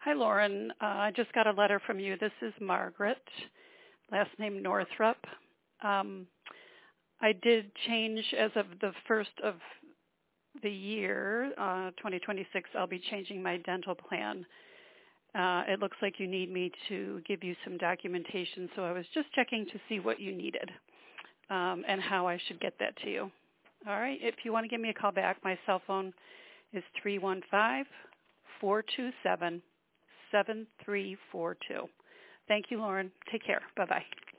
Hi, Lauren. I just got a letter from you. This is Margaret, last name Northrup. I did change as of the first of the year, 2026. I'll be changing my dental plan. It looks like you need me to give you some documentation, so I was just checking to see what you needed and how I should get that to you. All right. If you want to give me a call back, my cell phone is 315-427-7342. Thank you, Lauren. Take care. Bye-bye.